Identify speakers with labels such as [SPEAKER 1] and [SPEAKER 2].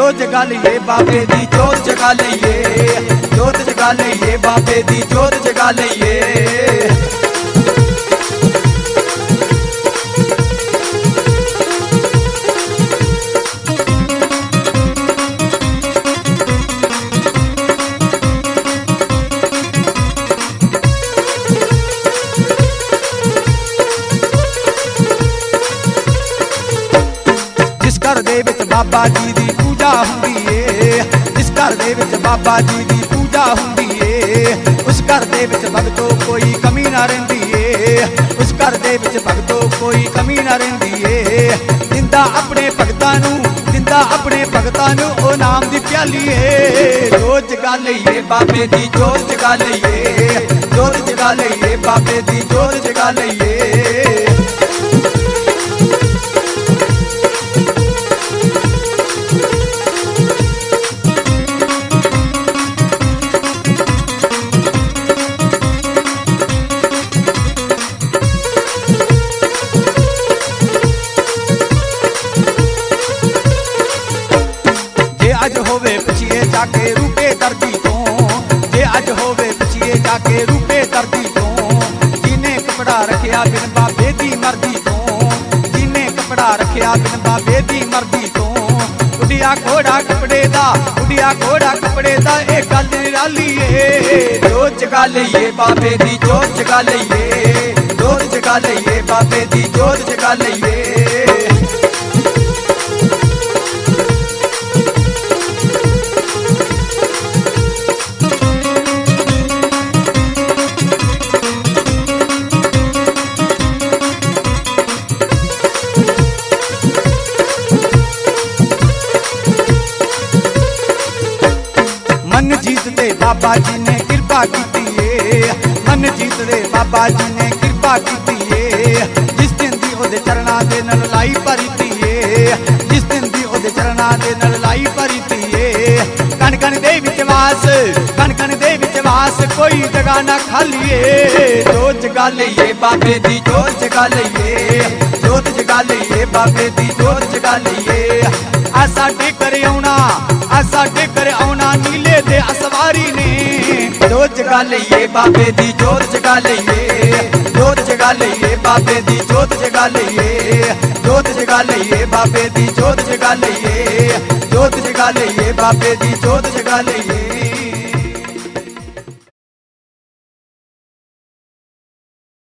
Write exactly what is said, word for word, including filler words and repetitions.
[SPEAKER 1] जोत जगा लईए बाबे दी जोत जगा लईए जोत जगा लईए बाबे दी जोत जगा लईए। घर दे विच बाबा जी दी पूजा हुंदी ए जिस घर दे विच बाबा जी दी पूजा हुंदी ए उस घर दे विच भगतों कोई कमी ना रहिंदी ए उस घर दे विच भगतों कोई कमी ना रहिंदी ए दिंदा अपने भगतां नूं दिंदा अपने भगतां नूं ओ नाम दी प्याली ए। जोत जगा लईए बाबे दी जोत जगा लईए जोत जगा लईए बाबे दी जोत जगा लईए। अज होवे पिछिए जाके रूपे धरती तो जे अज होवे पिछिए जाके रूपे धरती तो जिन्हें कपड़ा रखिया बिन बाबे दी मर्जी तो जिन्हें कपड़ा रखिया बिन बाबे दी मर्जी तो उड़िया घोड़ा कपड़े दा उड़िया घोड़ा कपड़े दा एक गल निराली ए। जोत जगा लईए बाबे दी जोत जगा लईए जोत जगा लईए बाबे दी जोत जगा लईए। मन जीत दे बाबा जी ने कृपा कीती ए मन जीत दे बाबा जी ने कृपा कीती ए जिस दिन दी ओदे चरना दे नाल लाई भरीती ए जिस दिन दी ओदे चरना दे नाल लाई भरीती ए कण कण दे विच वास कण कण दे विच वास कोई जगह ना खाली ए। जोत जगा लईए बाबे दी जोत जगा लईए जोत जगा लईए बाबे दी जोत जगा लईए। आ साडे घर आउणा आ साडे घर आउणा नीले दे असवारी ने जोत जगा लईए बाबे दी जोत जगा लईए जोत जगा लईए बाबे दी जोत जगा लईए जोत जगा लईए बाबे दी जोत जगा लईए जोत जगा लईए बाबे दी जोत जगा लईए।